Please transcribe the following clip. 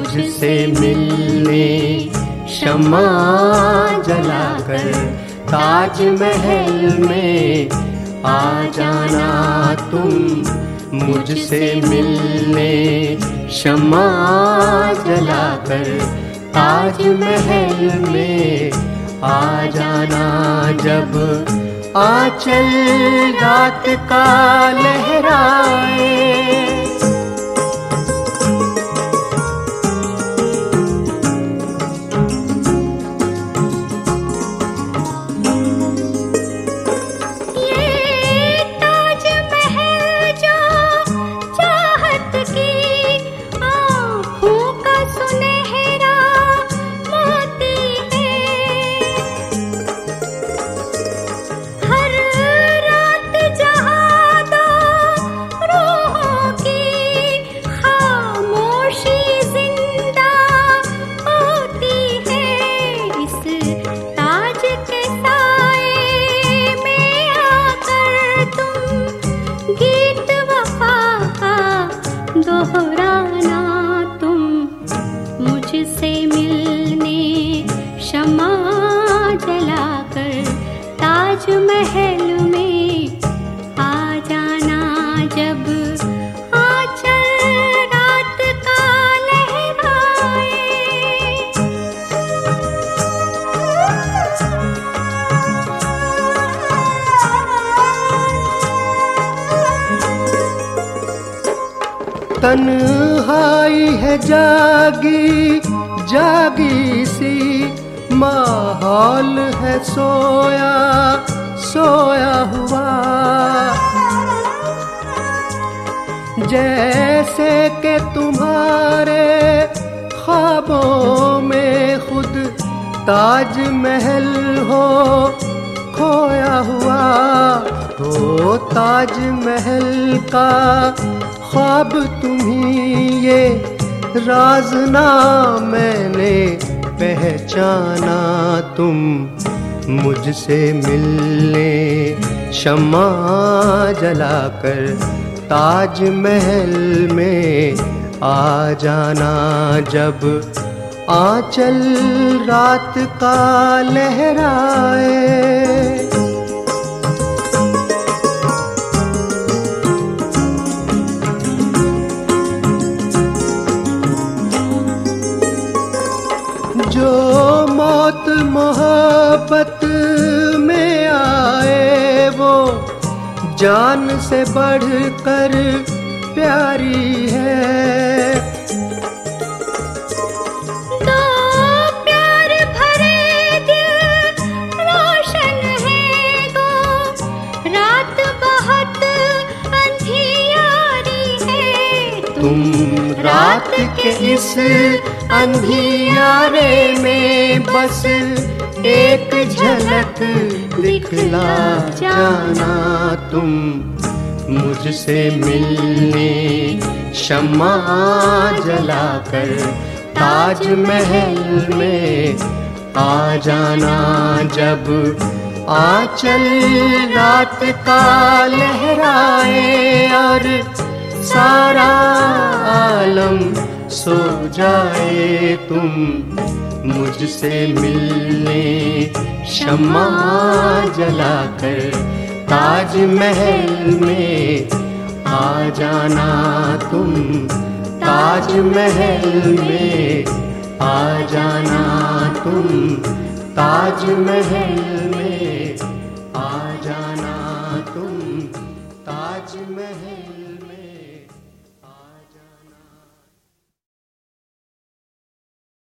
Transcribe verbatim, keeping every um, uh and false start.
मुझसे मिलने शम्मा जलाकर ताजमहल में आ जाना तुम। मुझसे मिलने शम्मा जलाकर ताजमहल में आ जाना। जब आंचल रात का लहराए, दोहराना तुम। मुझसे मिलने शम्मा जलाकर ताजमहल में आ जाना। जब आंचल रात का लहराए, तन्हाई है जागी जागी सी, माहौल है सोया सोया हुआ। जैसे कि तुम्हारे ख्वाबों में खुद ताजमहल हो खोया हुआ। हो ताजमहल का ख्वाब तुम्ही, ये राज ना मैंने पहचाना। तुम मुझसे मिलने शम्मा जलाकर ताजमहल में आ जाना। जब आंचल रात का लहराए, जो मौत मोहब्बत में आए वो जान से बढ़कर प्यारी है। दो प्यार भरे दिल रोशन है गो, रात बहुत अंधियारी है। तुम रात के इस अंधियारे में बस एक झलक दिखला जाना। तुम मुझसे मिलने शम्मा जलाकर ताजमहल में आ जाना। जब आंचल रात का लहराए और सारा आलम सो जाए, तुम मुझसे मिलने शम्मा जलाकर ताजमहल में आ जाना। तुम ताजमहल में आ जाना। तुम ताजमहल में